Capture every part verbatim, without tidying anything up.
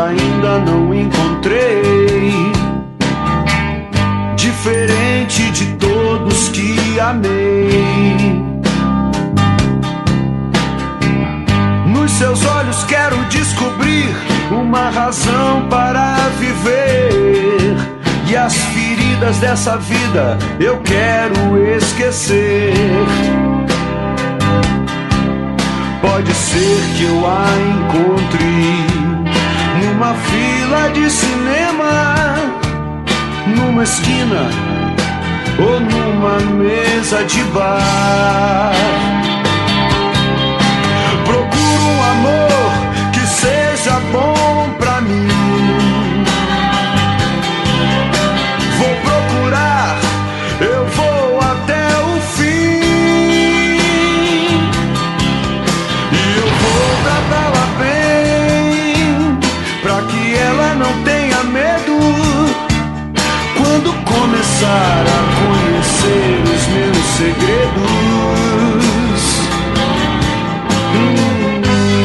ainda não encontrei, diferente de todos que amei. Nos seus olhos quero descobrir uma razão para viver, e as feridas dessa vida eu quero esquecer. Pode ser que eu a encontre numa fila de cinema, numa esquina ou numa mesa de bar. Procuro um amor que seja bom pra mim. Vou procurar, eu vou até o fim, e eu vou tratá-la bem, pra que ela não tenha medo quando começar a conhecer os meus segredos. Hum.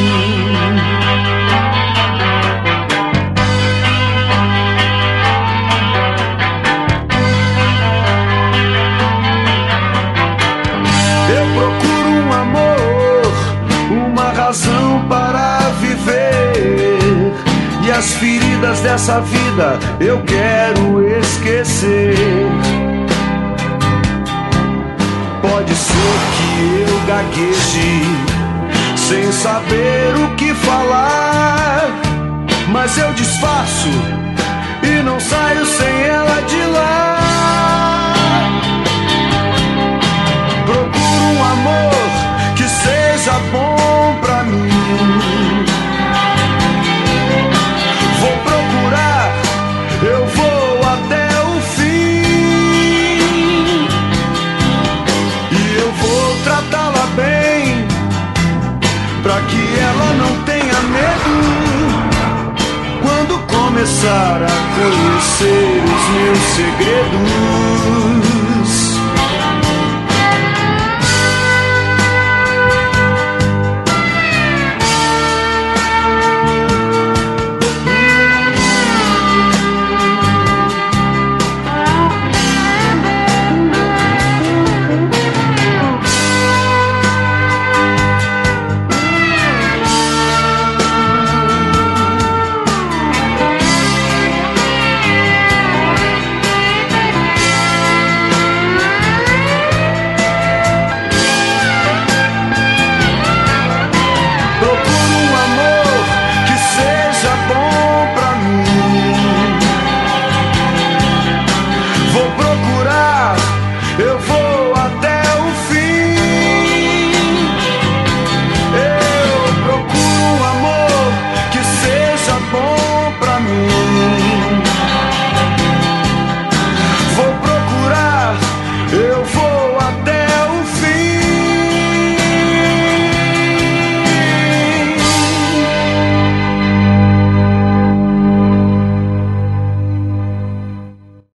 Eu procuro um amor, uma razão para viver, e as feridas dessa vida eu quero esquecer. Pode ser que eu gagueje sem saber o que falar, mas eu disfarço e não saio sem ela de lá. Procuro um amor que seja bom pra mim. Vou procurar, eu vou até o fim, e eu vou tratá-la bem, pra que ela não tenha medo quando começar a conhecer os meus segredos.